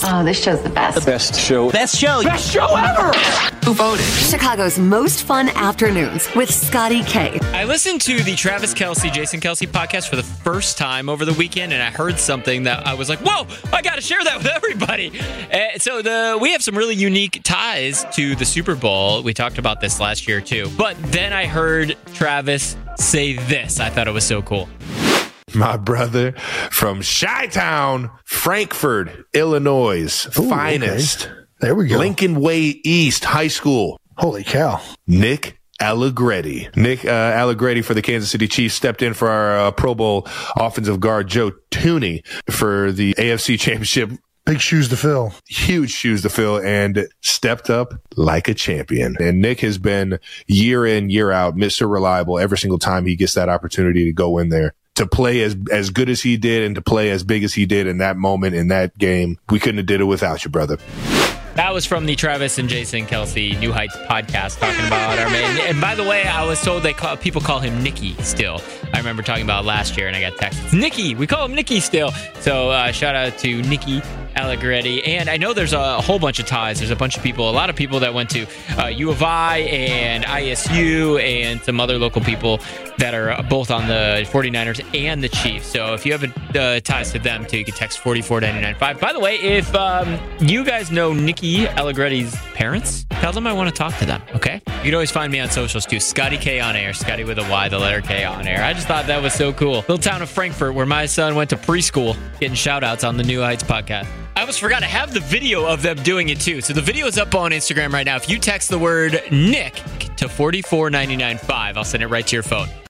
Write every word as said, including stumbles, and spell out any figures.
Oh, this show's the best. The best show. Best show. Best show ever. Who voted? Chicago's most fun afternoons with Scotty K. I listened to the Travis Kelce, Jason Kelce podcast for the first time over the weekend, and I heard something that I was like, whoa, I got to share that with everybody. Uh, so the we have some really unique ties to the Super Bowl. We talked about this last year, too. But then I heard Travis say this. I thought it was so cool. My brother from Chi-Town, Frankfort, Illinois, Ooh, finest. Okay. There we go. Lincoln Way East High School. Holy cow. Nick Allegretti. Nick uh, Allegretti for the Kansas City Chiefs stepped in for our uh, Pro Bowl offensive guard Joe Tooney for the A F C Championship. Big shoes to fill. Huge shoes to fill, and stepped up like a champion. And Nick has been year in, year out, Mister Reliable every single time he gets that opportunity to go in there. To play as as good as he did and to play as big as he did in that moment, in that game. We couldn't have did it without you, brother. That was from the Travis and Jason Kelce New Heights podcast talking about our man. And by the way, I was told they call, people call him Nicky still. I remember talking about it last year and I got texted. It's Nicky. We call him Nicky still. So uh, shout out to Nicky Allegretti. And I know there's a whole bunch of ties. There's a bunch of people, a lot of people that went to uh, U of I and I S U and some other local people that are both on the 49ers and the Chiefs. So if you have a, uh, ties to them too, you can text four four nine nine five. By the way, if um, you guys know Nicky Allegretti's parents, tell them I want to talk to them, okay? You can always find me on socials too. Scotty K on air. Scotty with a Y, the letter K on air. I just thought that was so cool. Little town of Frankfort where my son went to preschool, getting shout outs on the New Heights podcast. I almost forgot to have the video of them doing it too. So the video is up on Instagram right now. If you text the word Nick to four four nine nine five, I'll send it right to your phone.